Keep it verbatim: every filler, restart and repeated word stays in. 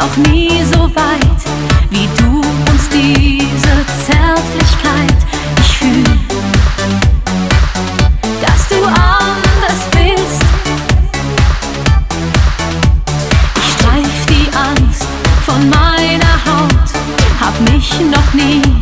noch nie so weit wie du und diese Zärtlichkeit. Ich fühl, dass du anders bist. Ich streif die Angst von meiner Haut, hab mich noch nie